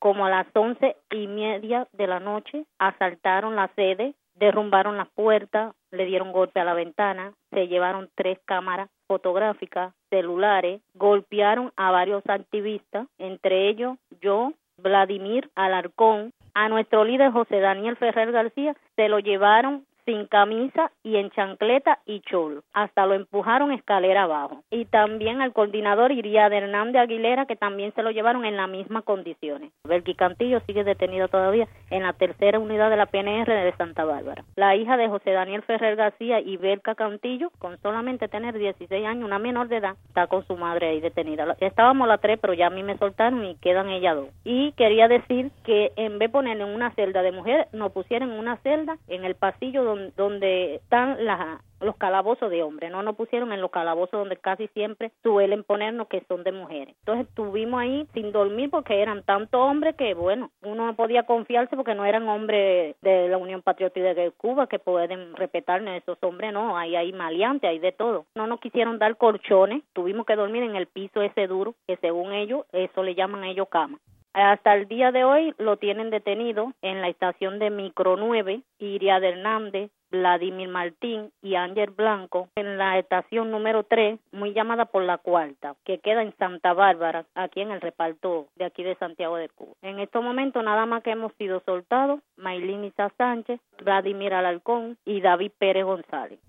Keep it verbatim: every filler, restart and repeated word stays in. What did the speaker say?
como a las once y media de la noche, asaltaron la sede, derrumbaron las puertas, le dieron golpe a la ventana, se llevaron tres cámaras fotográficas, celulares, golpearon a varios activistas, entre ellos yo, Vladimir Alarcón, a nuestro líder José Daniel Ferrer García, se lo llevaron sin camisa y en chancleta y cholo, hasta lo empujaron escalera abajo. Y también al coordinador Iriad Hernández Aguilera, que también se lo llevaron en las mismas condiciones. Belki Cantillo sigue detenido todavía en la tercera unidad de la P N R de Santa Bárbara. La hija de José Daniel Ferrer García, Ibelka Cantillo, con solamente tener dieciséis años, una menor de edad, está con su madre ahí detenida. Estábamos las tres, pero ya a mí me soltaron y quedan ellas dos. Y quería decir que en vez de ponerle en una celda de mujer, nos pusieron en una celda en el pasillo donde donde están las, los calabozos de hombres, no nos pusieron en los calabozos donde casi siempre suelen ponernos que son de mujeres. Entonces estuvimos ahí sin dormir porque eran tantos hombres que, bueno, uno no podía confiarse porque no eran hombres de la Unión Patriótica de Cuba que pueden respetarnos, esos hombres no, ahí hay maleantes, hay de todo. No nos quisieron dar colchones, tuvimos que dormir en el piso ese duro, que según ellos, eso le llaman ellos cama. Hasta el día de hoy lo tienen detenido en la estación de Micro nueve, Iriad Hernández, Vladimir Martín y Ángel Blanco, en la estación número tres, muy llamada por la cuarta, que queda en Santa Bárbara, aquí en el reparto de aquí de Santiago de Cuba. En estos momentos nada más que hemos sido soltados, Maylin Isa Sánchez, Vladimir Alarcón y David Pérez González.